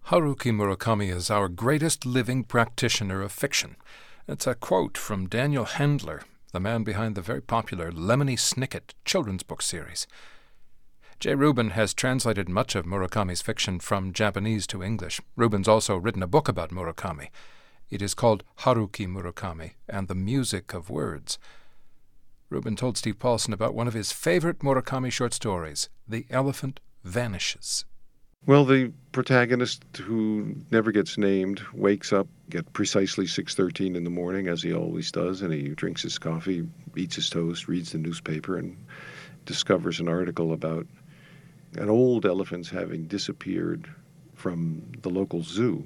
Haruki Murakami is our greatest living practitioner of fiction. It's a quote from Daniel Handler, the man behind the very popular Lemony Snicket children's book series. J. Rubin has translated much of Murakami's fiction from Japanese to English. Rubin's also written a book about Murakami. It is called Haruki Murakami and the Music of Words. Rubin told Steve Paulson about one of his favorite Murakami short stories, The Elephant Vanishes. Well, the protagonist, who never gets named, wakes up at precisely 6:13 in the morning, as he always does, and he drinks his coffee, eats his toast, reads the newspaper, and discovers an article about an old elephant having disappeared from the local zoo.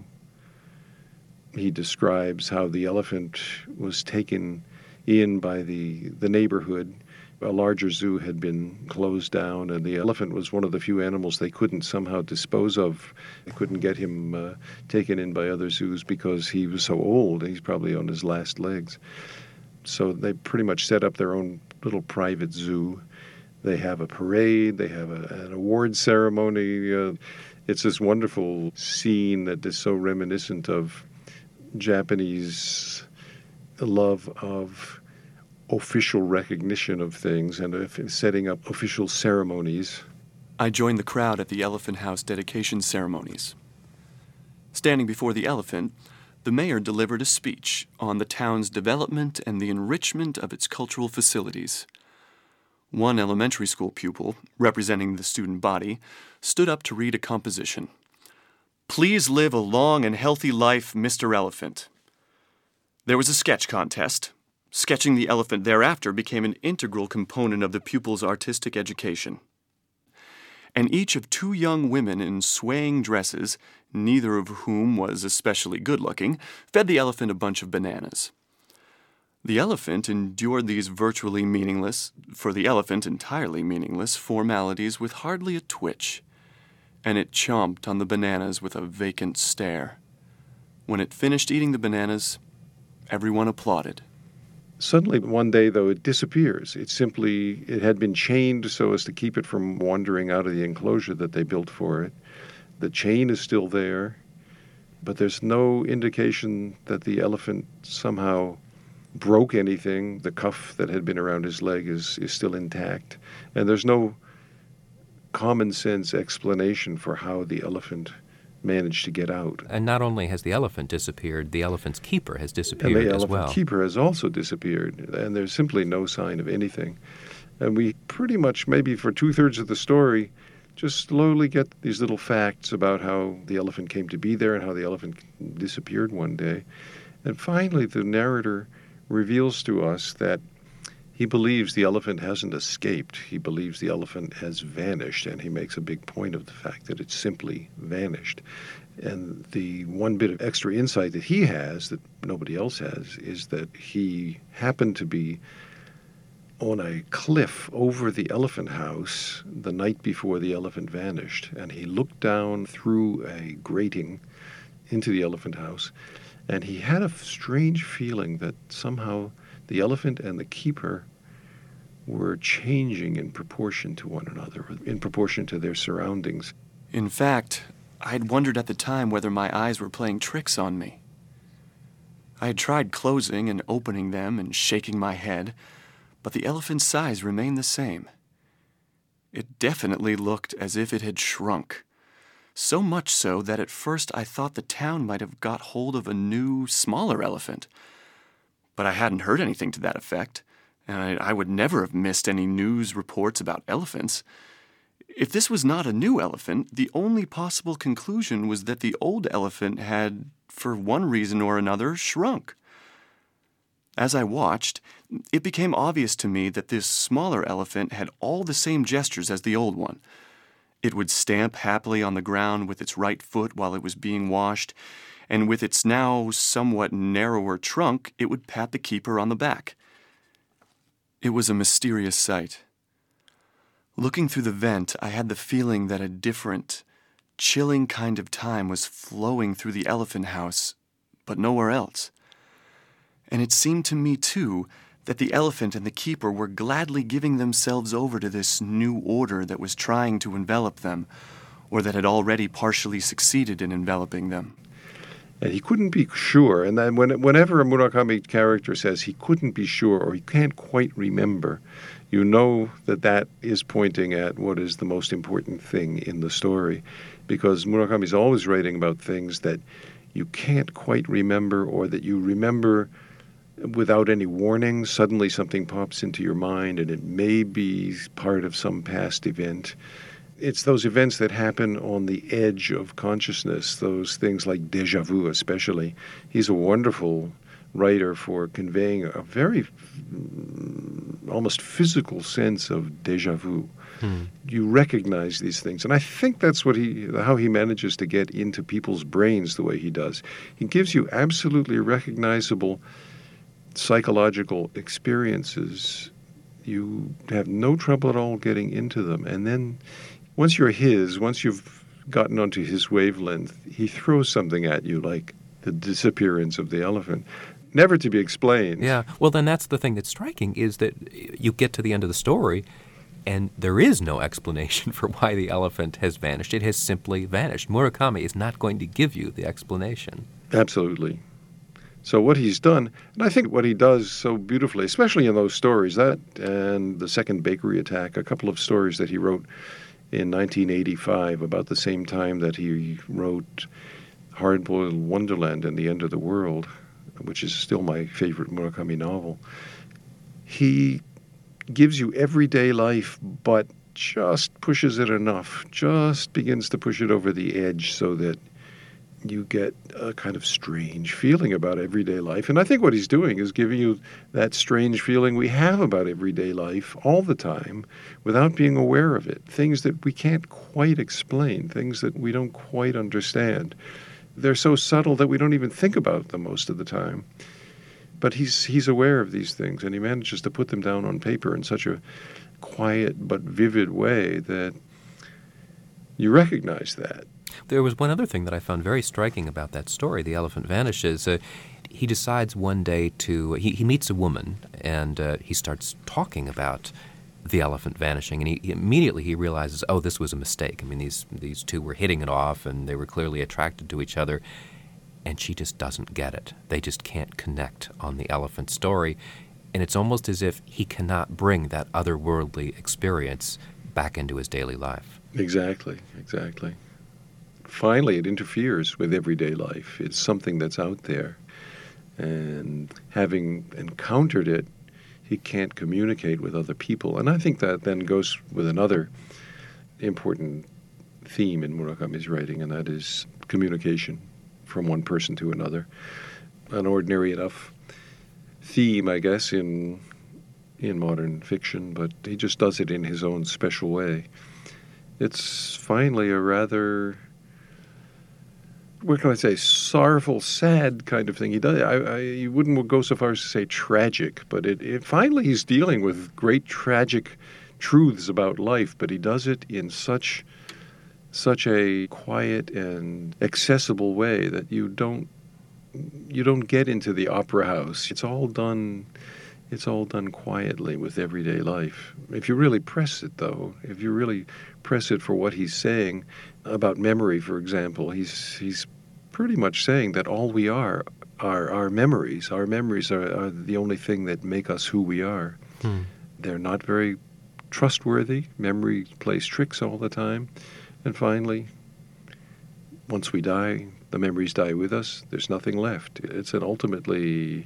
He describes how the elephant was taken in by the neighborhood. A larger zoo had been closed down, and the elephant was one of the few animals they couldn't somehow dispose of. They couldn't get him taken in by other zoos because he was so old. He's probably on his last legs. So they pretty much set up their own little private zoo. They have a parade. They have an award ceremony. It's this wonderful scene that is so reminiscent of Japanese love of official recognition of things and setting up official ceremonies. I joined the crowd at the Elephant House dedication ceremonies. Standing before the elephant, the mayor delivered a speech on the town's development and the enrichment of its cultural facilities. One elementary school pupil, representing the student body, stood up to read a composition. "Please live a long and healthy life, Mr. Elephant." There was a sketch contest. Sketching the elephant thereafter became an integral component of the pupils' artistic education. And each of two young women in swaying dresses, neither of whom was especially good-looking, fed the elephant a bunch of bananas. The elephant endured these virtually meaningless, for the elephant entirely meaningless, formalities with hardly a twitch, and it chomped on the bananas with a vacant stare. When it finished eating the bananas, everyone applauded. Suddenly, one day, though, it disappears. It had been chained so as to keep it from wandering out of the enclosure that they built for it. The chain is still there, but there's no indication that the elephant somehow broke anything. The cuff that had been around his leg is still intact. And there's no common sense explanation for how the elephant managed to get out. And not only has the elephant disappeared, the elephant's keeper has disappeared as well. And the elephant keeper has also disappeared, and there's simply no sign of anything. And we pretty much, maybe for 2/3 of the story, just slowly get these little facts about how the elephant came to be there and how the elephant disappeared one day. And finally, the narrator reveals to us that he believes the elephant hasn't escaped. He believes the elephant has vanished, and he makes a big point of the fact that it's simply vanished. And the one bit of extra insight that he has that nobody else has is that he happened to be on a cliff over the elephant house the night before the elephant vanished, and he looked down through a grating into the elephant house, and he had a strange feeling that somehow the elephant and the keeper were changing in proportion to one another, in proportion to their surroundings. In fact, I had wondered at the time whether my eyes were playing tricks on me. I had tried closing and opening them and shaking my head, but the elephant's size remained the same. It definitely looked as if it had shrunk. So much so that at first I thought the town might have got hold of a new, smaller elephant. But I hadn't heard anything to that effect, and I would never have missed any news reports about elephants. If this was not a new elephant, the only possible conclusion was that the old elephant had, for one reason or another, shrunk. As I watched, it became obvious to me that this smaller elephant had all the same gestures as the old one. It would stamp happily on the ground with its right foot while it was being washed, and with its now somewhat narrower trunk, it would pat the keeper on the back. It was a mysterious sight. Looking through the vent, I had the feeling that a different, chilling kind of time was flowing through the elephant house, but nowhere else. And it seemed to me, too, that the elephant and the keeper were gladly giving themselves over to this new order that was trying to envelop them, or that had already partially succeeded in enveloping them. And he couldn't be sure. And then whenever a Murakami character says he couldn't be sure or he can't quite remember, you know that that is pointing at what is the most important thing in the story. Because Murakami is always writing about things that you can't quite remember or that you remember without any warning. Suddenly something pops into your mind and it may be part of some past event. It's those events that happen on the edge of consciousness, those things like déjà vu especially. He's a wonderful writer for conveying a very almost physical sense of déjà vu. You recognize these things. And I think that's how he manages to get into people's brains the way he does. He gives you absolutely recognizable psychological experiences. You have no trouble at all getting into them. And then once you've gotten onto his wavelength, he throws something at you like the disappearance of the elephant. Never to be explained. Yeah, well then that's the thing that's striking, is that you get to the end of the story and there is no explanation for why the elephant has vanished. It has simply vanished. Murakami is not going to give you the explanation. Absolutely. So what he's done, and I think what he does so beautifully, especially in those stories, that and The Second Bakery Attack, a couple of stories that he wrote in 1985, about the same time that he wrote Hard-Boiled Wonderland and The End of the World, which is still my favorite Murakami novel. He gives you everyday life, but just pushes it enough, just begins to push it over the edge so that you get a kind of strange feeling about everyday life. And I think what he's doing is giving you that strange feeling we have about everyday life all the time without being aware of it. Things that we can't quite explain, things that we don't quite understand. They're so subtle that we don't even think about them most of the time. But he's aware of these things, and he manages to put them down on paper in such a quiet but vivid way that you recognize that. There was one other thing that I found very striking about that story, The Elephant Vanishes. He decides one day he meets a woman, and he starts talking about the elephant vanishing, and he immediately realizes, oh, this was a mistake. I mean, these two were hitting it off, and they were clearly attracted to each other, and she just doesn't get it. They just can't connect on the elephant story, and it's almost as if he cannot bring that otherworldly experience back into his daily life. Exactly. Finally, it interferes with everyday life. It's something that's out there. And having encountered it, he can't communicate with other people. And I think that then goes with another important theme in Murakami's writing, and that is communication from one person to another. An ordinary enough theme, I guess, in modern fiction, but he just does it in his own special way. It's finally a rather, what can I say, sorrowful, sad kind of thing. He does. You wouldn't go so far as to say tragic, but it finally he's dealing with great tragic truths about life, but he does it in such a quiet and accessible way that you don't get into the opera house. It's all done quietly with everyday life. If you really press it, though, if you really press it for what he's saying about memory, for example, he's pretty much saying that all we are our memories. Our memories are the only thing that make us who we are. They're not very trustworthy. Memory plays tricks all the time. And finally, once we die, the memories die with us. There's nothing left. It's an ultimately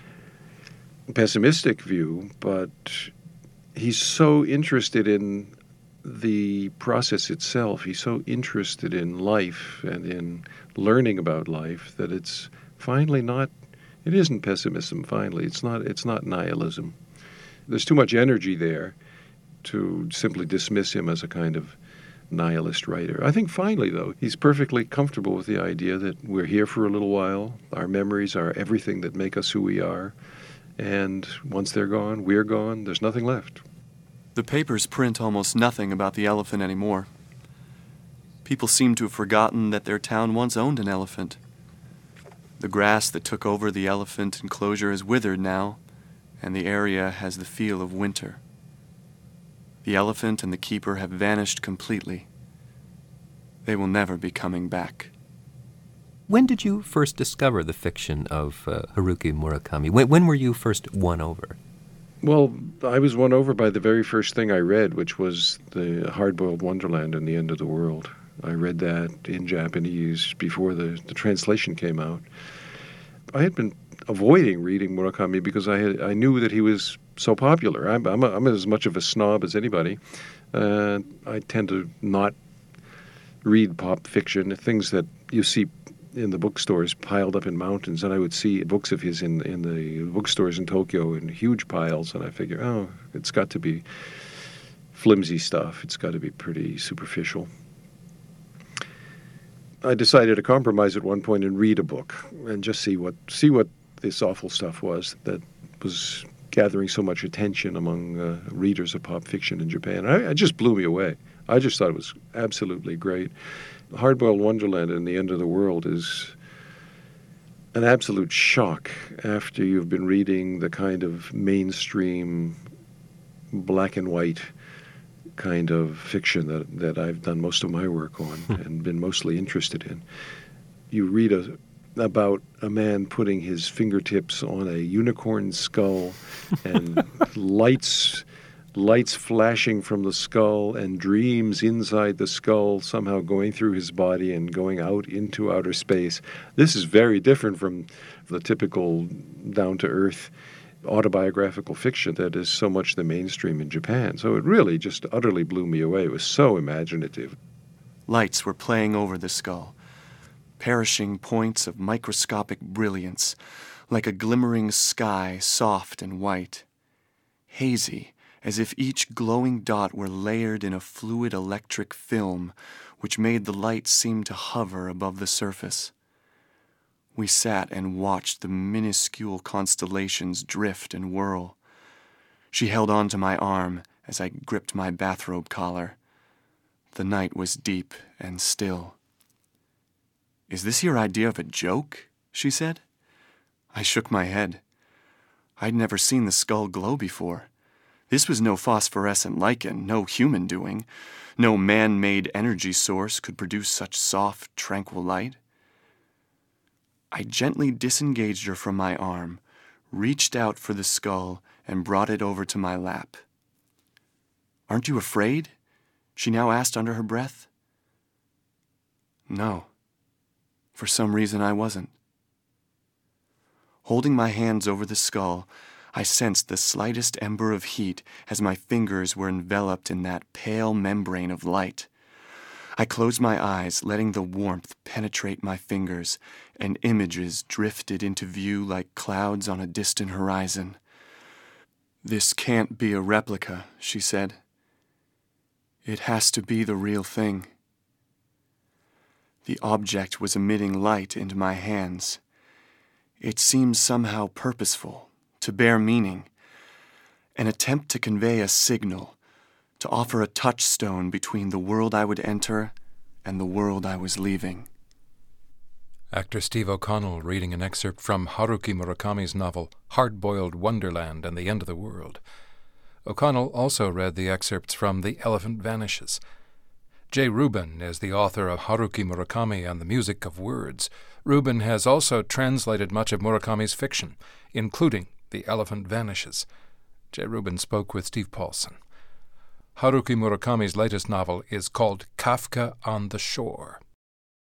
pessimistic view, but he's so interested in the process itself. He's so interested in life and in learning about life that it's finally not, it isn't pessimism finally. It's not nihilism. There's too much energy there to simply dismiss him as a kind of nihilist writer. I think finally, though, he's perfectly comfortable with the idea that we're here for a little while. Our memories are everything that make us who we are. And once they're gone, we're gone. There's nothing left. The papers print almost nothing about the elephant anymore. People seem to have forgotten that their town once owned an elephant. The grass that took over the elephant enclosure is withered now, and the area has the feel of winter. The elephant and the keeper have vanished completely. They will never be coming back. When did you first discover the fiction of Haruki Murakami? When were you first won over? Well, I was won over by the very first thing I read, which was the Hard-Boiled Wonderland and the End of the World. I read that in Japanese before the translation came out. I had been avoiding reading Murakami because I knew that he was so popular. I'm as much of a snob as anybody. I tend to not read pop fiction, things that you see in the bookstores piled up in mountains, and I would see books of his in the bookstores in Tokyo in huge piles, and I figure, oh, it's got to be flimsy stuff. It's got to be pretty superficial. I decided to compromise at one point and read a book and just see what this awful stuff was that was gathering so much attention among readers of pop fiction in Japan. It just blew me away. I just thought it was absolutely great. Hard-Boiled Wonderland and the End of the World is an absolute shock after you've been reading the kind of mainstream black and white kind of fiction that I've done most of my work on and been mostly interested in. You read about a man putting his fingertips on a unicorn skull and lights flashing from the skull and dreams inside the skull somehow going through his body and going out into outer space. This is very different from the typical down-to-earth autobiographical fiction that is so much the mainstream in Japan. So it really just utterly blew me away. It was so imaginative. Lights were playing over the skull, perishing points of microscopic brilliance, like a glimmering sky, soft and white, hazy, as if each glowing dot were layered in a fluid electric film which made the light seem to hover above the surface. We sat and watched the minuscule constellations drift and whirl. She held on to my arm as I gripped my bathrobe collar. The night was deep and still. "Is this your idea of a joke?" she said. I shook my head. I'd never seen the skull glow before. This was no phosphorescent lichen, no human doing. No man-made energy source could produce such soft, tranquil light. I gently disengaged her from my arm, reached out for the skull, and brought it over to my lap. "Aren't you afraid?" she now asked under her breath. No. For some reason I wasn't. Holding my hands over the skull, I sensed the slightest ember of heat as my fingers were enveloped in that pale membrane of light. I closed my eyes, letting the warmth penetrate my fingers, and images drifted into view like clouds on a distant horizon. "This can't be a replica," she said. "It has to be the real thing." The object was emitting light into my hands. It seemed somehow purposeful, to bear meaning, an attempt to convey a signal, to offer a touchstone between the world I would enter and the world I was leaving. Actor Steve O'Connell reading an excerpt from Haruki Murakami's novel Hard-Boiled Wonderland and the End of the World. O'Connell also read the excerpts from The Elephant Vanishes. Jay Rubin is the author of Haruki Murakami and the Music of Words. Rubin has also translated much of Murakami's fiction, including The Elephant Vanishes. Jay Rubin spoke with Steve Paulson. Haruki Murakami's latest novel is called Kafka on the Shore.